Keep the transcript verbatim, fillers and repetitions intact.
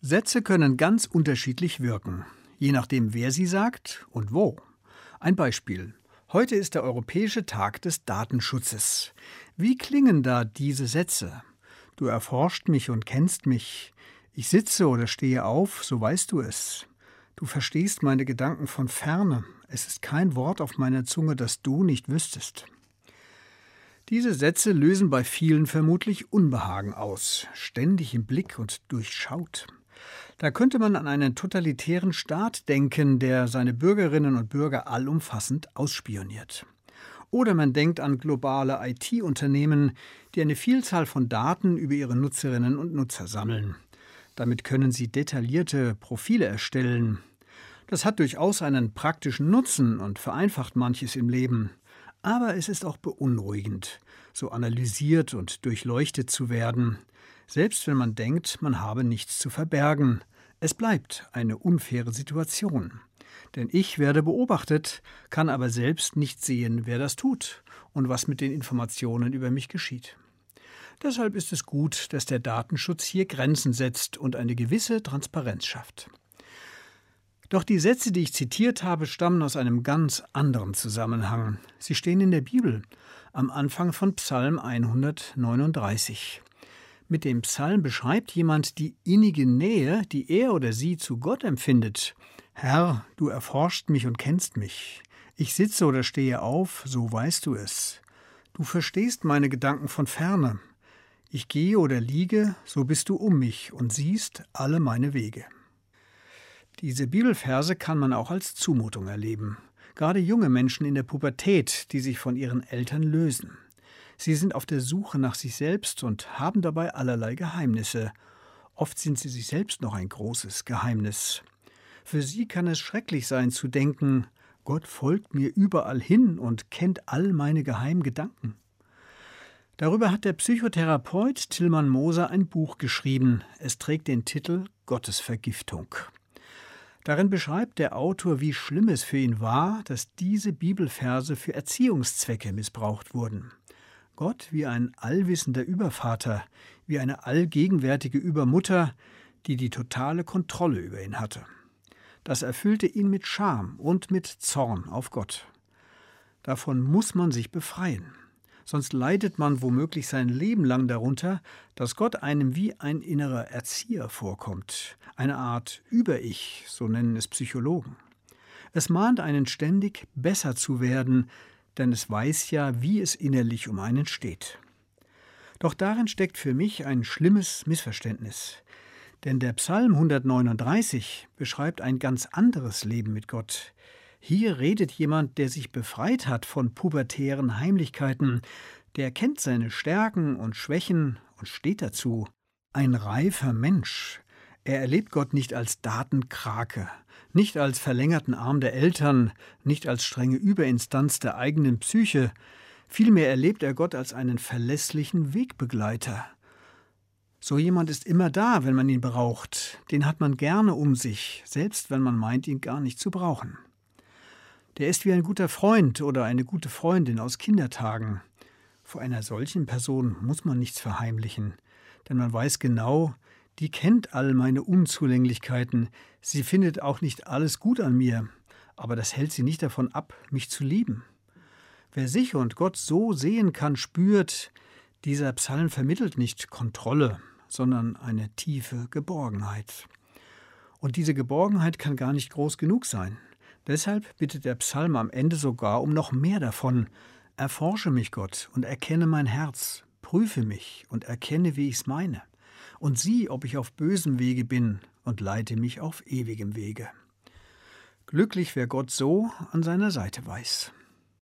Sätze können ganz unterschiedlich wirken, je nachdem, wer sie sagt und wo. Ein Beispiel. Heute ist der Europäische Tag des Datenschutzes. Wie klingen da diese Sätze? Du erforscht mich und kennst mich. Ich sitze oder stehe auf, so weißt du es. Du verstehst meine Gedanken von ferne. Es ist kein Wort auf meiner Zunge, das du nicht wüsstest. Diese Sätze lösen bei vielen vermutlich Unbehagen aus, ständig im Blick und durchschaut. Da könnte man an einen totalitären Staat denken, der seine Bürgerinnen und Bürger allumfassend ausspioniert. Oder man denkt an globale I T-Unternehmen, die eine Vielzahl von Daten über ihre Nutzerinnen und Nutzer sammeln. Damit können sie detaillierte Profile erstellen. Das hat durchaus einen praktischen Nutzen und vereinfacht manches im Leben. Aber es ist auch beunruhigend, so analysiert und durchleuchtet zu werden, selbst wenn man denkt, man habe nichts zu verbergen. Es bleibt eine unfaire Situation. Denn ich werde beobachtet, kann aber selbst nicht sehen, wer das tut und was mit den Informationen über mich geschieht. Deshalb ist es gut, dass der Datenschutz hier Grenzen setzt und eine gewisse Transparenz schafft. Doch die Sätze, die ich zitiert habe, stammen aus einem ganz anderen Zusammenhang. Sie stehen in der Bibel, am Anfang von Psalm hundertneununddreißig. Mit dem Psalm beschreibt jemand die innige Nähe, die er oder sie zu Gott empfindet. Herr, du erforscht mich und kennst mich. Ich sitze oder stehe auf, so weißt du es. Du verstehst meine Gedanken von ferne. Ich gehe oder liege, so bist du um mich und siehst alle meine Wege. Diese Bibelverse kann man auch als Zumutung erleben. Gerade junge Menschen in der Pubertät, die sich von ihren Eltern lösen. Sie sind auf der Suche nach sich selbst und haben dabei allerlei Geheimnisse. Oft sind sie sich selbst noch ein großes Geheimnis. Für sie kann es schrecklich sein zu denken, Gott folgt mir überall hin und kennt all meine geheimen Gedanken. Darüber hat der Psychotherapeut Tilman Moser ein Buch geschrieben. Es trägt den Titel Gottesvergiftung. Darin beschreibt der Autor, wie schlimm es für ihn war, dass diese Bibelverse für Erziehungszwecke missbraucht wurden. Gott wie ein allwissender Übervater, wie eine allgegenwärtige Übermutter, die die totale Kontrolle über ihn hatte. Das erfüllte ihn mit Scham und mit Zorn auf Gott. Davon muss man sich befreien. Sonst leidet man womöglich sein Leben lang darunter, dass Gott einem wie ein innerer Erzieher vorkommt. Eine Art Über-Ich, so nennen es Psychologen. Es mahnt einen ständig, besser zu werden, denn es weiß ja, wie es innerlich um einen steht. Doch darin steckt für mich ein schlimmes Missverständnis. Denn der Psalm hundertneununddreißig beschreibt ein ganz anderes Leben mit Gott. Hier redet jemand, der sich befreit hat von pubertären Heimlichkeiten, der kennt seine Stärken und Schwächen und steht dazu. Ein reifer Mensch. Er erlebt Gott nicht als Datenkrake, nicht als verlängerten Arm der Eltern, nicht als strenge Überinstanz der eigenen Psyche. Vielmehr erlebt er Gott als einen verlässlichen Wegbegleiter. So jemand ist immer da, wenn man ihn braucht. Den hat man gerne um sich, selbst wenn man meint, ihn gar nicht zu brauchen. Der ist wie ein guter Freund oder eine gute Freundin aus Kindertagen. Vor einer solchen Person muss man nichts verheimlichen, denn man weiß genau, die kennt all meine Unzulänglichkeiten. Sie findet auch nicht alles gut an mir, aber das hält sie nicht davon ab, mich zu lieben. Wer sich und Gott so sehen kann, spürt, dieser Psalm vermittelt nicht Kontrolle, sondern eine tiefe Geborgenheit. Und diese Geborgenheit kann gar nicht groß genug sein. Deshalb bittet der Psalm am Ende sogar um noch mehr davon. Erforsche mich, Gott, und erkenne mein Herz. Prüfe mich und erkenne, wie ich's meine. Und sieh, ob ich auf bösem Wege bin, und leite mich auf ewigem Wege. Glücklich, wer Gott so an seiner Seite weiß.